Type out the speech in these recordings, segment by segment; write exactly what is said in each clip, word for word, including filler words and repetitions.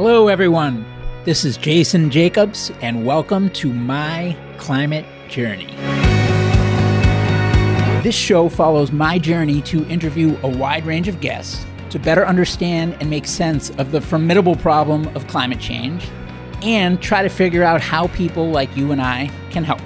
Hello, everyone. This is Jason Jacobs, and welcome to My Climate Journey. This show follows my journey to interview a wide range of guests to better understand and make sense of the formidable problem of climate change and try to figure out how people like you and I can help.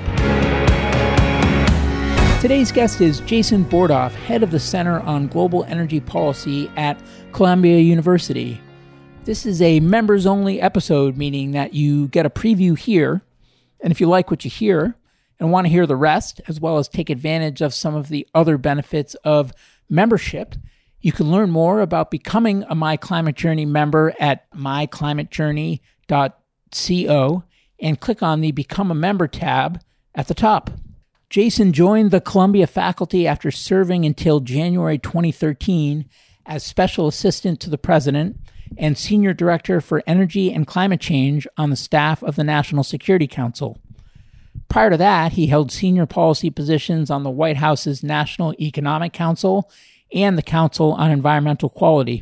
Today's guest is Jason Bordoff, head of the Center on Global Energy Policy at Columbia University. This is a members-only episode, meaning that you get a preview here, and if you like what you hear and want to hear the rest, as well as take advantage of some of the other benefits of membership, you can learn more about becoming a My Climate Journey member at my climate journey dot co and click on the Become a Member tab at the top. Jason joined the Columbia faculty after serving until January twenty thirteen as Special Assistant to the President and Senior Director for Energy and Climate Change on the staff of the National Security Council. Prior to that, he held senior policy positions on the White House's National Economic Council and the Council on Environmental Quality.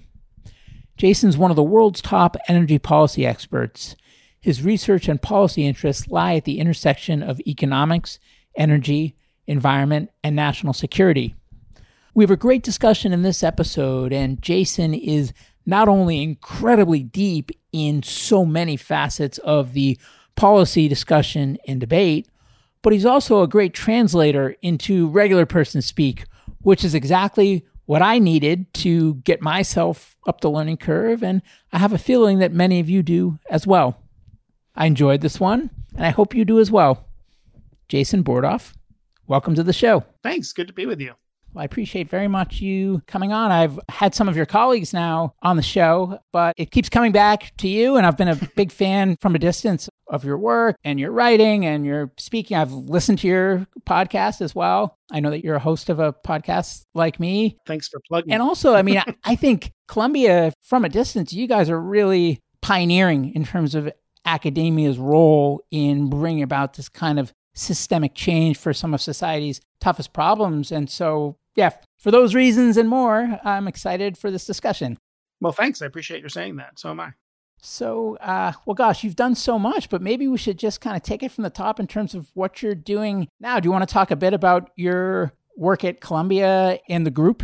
Jason's one of the world's top energy policy experts. His research and policy interests lie at the intersection of economics, energy, environment, and national security. We have a great discussion in this episode, and Jason is not only incredibly deep in so many facets of the policy discussion and debate, but he's also a great translator into regular person speak, which is exactly what I needed to get myself up the learning curve, and I have a feeling that many of you do as well. I enjoyed this one, and I hope you do as well. Jason Bordoff, welcome to the show. Thanks. Good to be with you. Well, I appreciate very much you coming on. I've had some of your colleagues now on the show, but it keeps coming back to you, and I've been a big fan from a distance of your work and your writing and your speaking. I've listened to your podcast as well. I know that you're a host of a podcast like me. Thanks for plugging. And also, I mean, I think Columbia, from a distance, you guys are really pioneering in terms of academia's role in bringing about this kind of systemic change for some of society's toughest problems. And so, yeah, for those reasons and more, I'm excited for this discussion. Well, thanks. I appreciate your saying that. So am I. So, uh, well, gosh, you've done so much, but maybe we should just kind of take it from the top in terms of what you're doing now. Do you want to talk a bit about your work at Columbia and the group?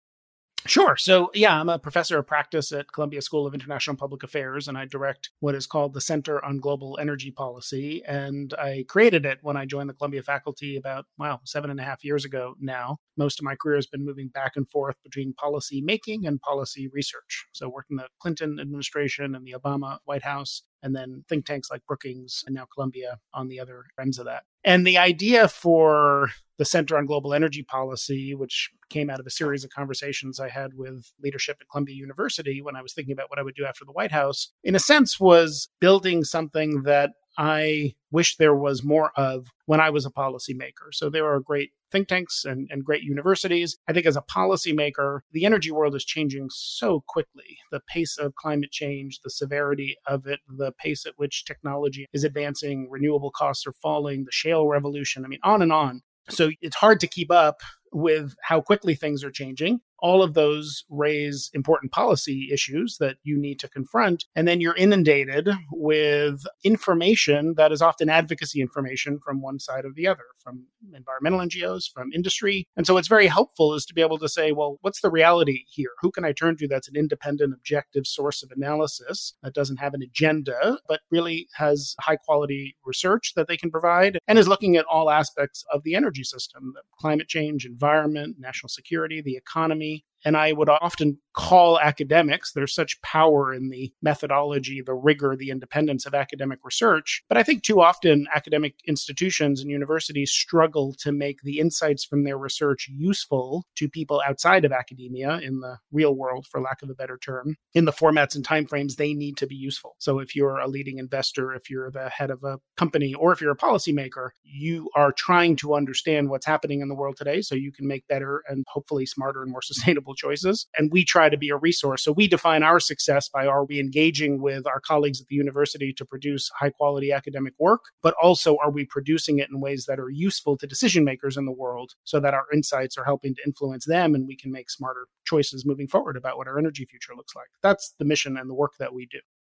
Sure. So, yeah, I'm a professor of practice at Columbia School of International Public Affairs, and I direct what is called the Center on Global Energy Policy. And I created it when I joined the Columbia faculty about, wow, seven and a half years ago now. Most of my career has been moving back and forth between policy making and policy research. So working the Clinton administration and the Obama White House, and then think tanks like Brookings and now Columbia on the other ends of that. And the idea for the Center on Global Energy Policy, which came out of a series of conversations I had with leadership at Columbia University when I was thinking about what I would do after the White House, in a sense was building something that I wish there was more of when I was a policymaker. So there are great think tanks and, and great universities. I think as a policymaker, the energy world is changing so quickly. The pace of climate change, the severity of it, the pace at which technology is advancing, renewable costs are falling, the shale revolution, I mean, on and on. So it's hard to keep up with how quickly things are changing. All of those raise important policy issues that you need to confront. And then you're inundated with information that is often advocacy information from one side or the other, from environmental N G Os, from industry. And so what's very helpful is to be able to say, well, what's the reality here? Who can I turn to that's an independent, objective source of analysis that doesn't have an agenda, but really has high quality research that they can provide and is looking at all aspects of the energy system, climate change, environment, national security, the economy. And I would often call academics, there's such power in the methodology, the rigor, the independence of academic research. But I think too often academic institutions and universities struggle to make the insights from their research useful to people outside of academia in the real world, for lack of a better term, in the formats and timeframes they need to be useful. So if you're a leading investor, if you're the head of a company, or if you're a policymaker, you are trying to understand what's happening in the world today so you can make better and hopefully smarter and more sustainable choices. And we try to be a resource. So we define our success by are we engaging with our colleagues at the university to produce high quality academic work, but also are we producing it in ways that are useful to decision makers in the world so that our insights are helping to influence them and we can make smarter choices moving forward about what our energy future looks like. That's the mission and the work that we do.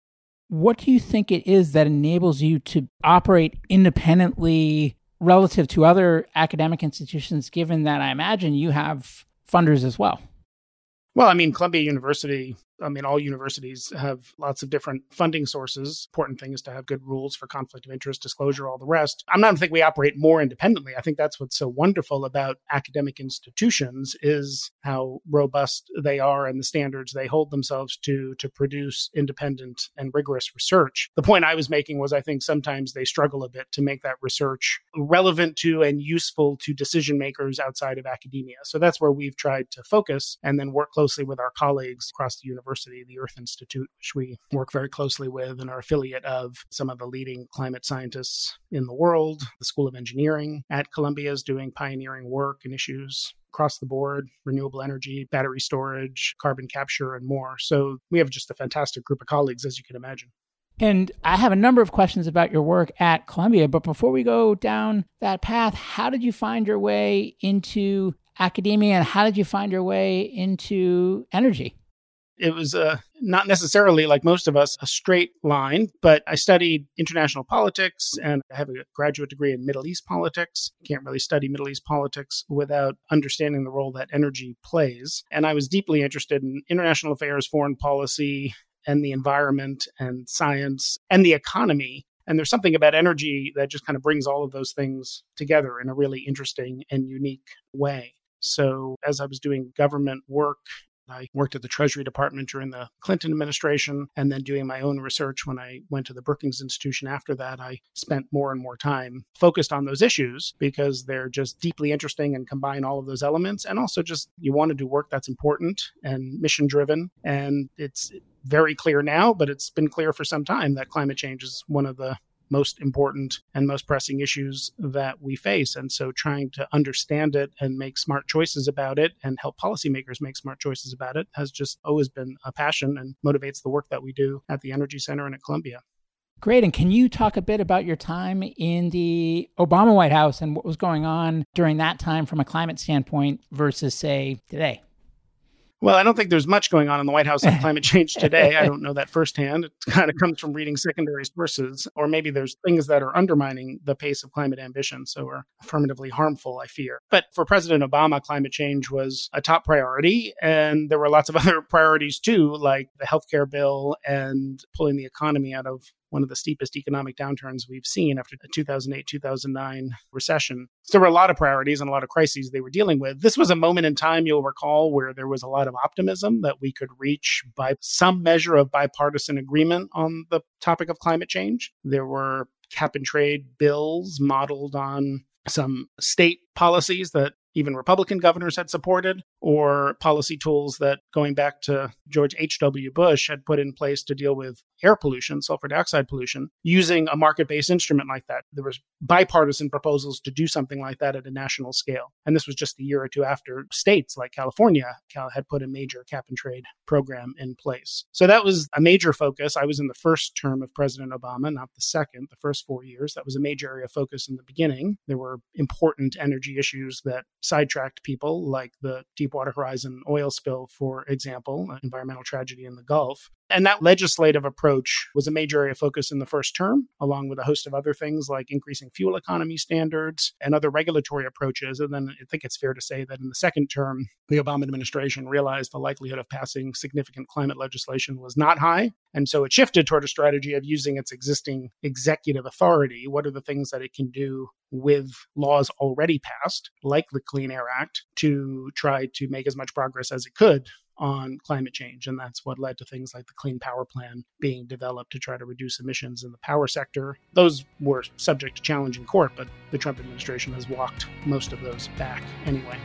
What do you think it is that enables you to operate independently relative to other academic institutions, given that I imagine you have funders as well? Well, I mean, Columbia University, I mean, all universities have lots of different funding sources. Important thing is to have good rules for conflict of interest, disclosure, all the rest. I'm not think we operate more independently. I think that's what's so wonderful about academic institutions is how robust they are and the standards they hold themselves to to produce independent and rigorous research. The point I was making was I think sometimes they struggle a bit to make that research relevant to and useful to decision makers outside of academia. So that's where we've tried to focus and then work closely with our colleagues across the university. University, the Earth Institute, which we work very closely with and are affiliate of some of the leading climate scientists in the world. The School of Engineering at Columbia is doing pioneering work in issues across the board, renewable energy, battery storage, carbon capture, and more. So we have just a fantastic group of colleagues, as you can imagine. And I have a number of questions about your work at Columbia, but before we go down that path, how did you find your way into academia and how did you find your way into energy? It was uh, not necessarily, like most of us, a straight line, but I studied international politics and I have a graduate degree in Middle East politics. You can't really study Middle East politics without understanding the role that energy plays. And I was deeply interested in international affairs, foreign policy, and the environment and science and the economy. And there's something about energy that just kind of brings all of those things together in a really interesting and unique way. So as I was doing government work, I worked at the Treasury Department during the Clinton administration, and then doing my own research when I went to the Brookings Institution after that, I spent more and more time focused on those issues because they're just deeply interesting and combine all of those elements. And also just you want to do work that's important and mission-driven. And it's very clear now, but it's been clear for some time that climate change is one of the most important and most pressing issues that we face. And so trying to understand it and make smart choices about it and help policymakers make smart choices about it has just always been a passion and motivates the work that we do at the Energy Center and at Columbia. Great. And can you talk a bit about your time in the Obama White House and what was going on during that time from a climate standpoint versus, say, today? Well, I don't think there's much going on in the White House on climate change today. I don't know that firsthand. It kind of comes from reading secondary sources, or maybe there's things that are undermining the pace of climate ambition, so are affirmatively harmful, I fear. But for President Obama, climate change was a top priority, and there were lots of other priorities too, like the healthcare bill and pulling the economy out of one of the steepest economic downturns we've seen after the two thousand eight, two thousand nine recession. So there were a lot of priorities and a lot of crises they were dealing with. This was a moment in time, you'll recall, where there was a lot of optimism that we could reach by some measure of bipartisan agreement on the topic of climate change. There were cap and trade bills modeled on some state policies that even Republican governors had supported, or policy tools that, going back to George H W. Bush, had put in place to deal with air pollution, sulfur dioxide pollution, using a market-based instrument like that. There was bipartisan proposals to do something like that at a national scale. And this was just a year or two after states like California had put a major cap and trade program in place. So that was a major focus. I was in the first term of President Obama, not the second, the first four years. That was a major area of focus in the beginning. There were important energy issues that sidetracked people, like the Deepwater Horizon oil spill, for example, an environmental tragedy in the Gulf. And that legislative approach was a major area of focus in the first term, along with a host of other things like increasing fuel economy standards and other regulatory approaches. And then I think it's fair to say that in the second term, the Obama administration realized the likelihood of passing significant climate legislation was not high. And so it shifted toward a strategy of using its existing executive authority. What are the things that it can do with laws already passed, like the Clean Air Act, to try to make as much progress as it could on climate change. And that's what led to things like the Clean Power Plan being developed to try to reduce emissions in the power sector. Those were subject to challenge in court, but the Trump administration has walked most of those back anyway.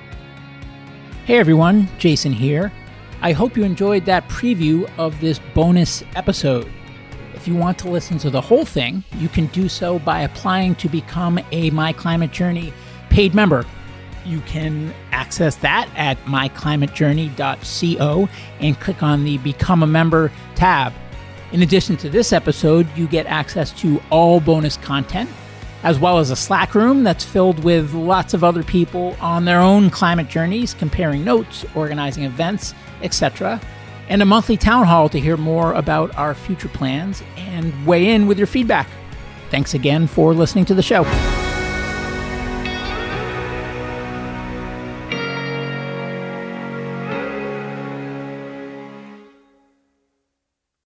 Hey everyone, Jason here. I hope you enjoyed that preview of this bonus episode. If you want to listen to the whole thing, you can do so by applying to become a My Climate Journey paid member. You can access that at my climate journey dot co and click on the Become a Member tab. In addition to this episode, you get access to all bonus content, as well as a Slack room that's filled with lots of other people on their own climate journeys, comparing notes, organizing events, et cetera. and a monthly town hall to hear more about our future plans and weigh in with your feedback. Thanks again for listening to the show.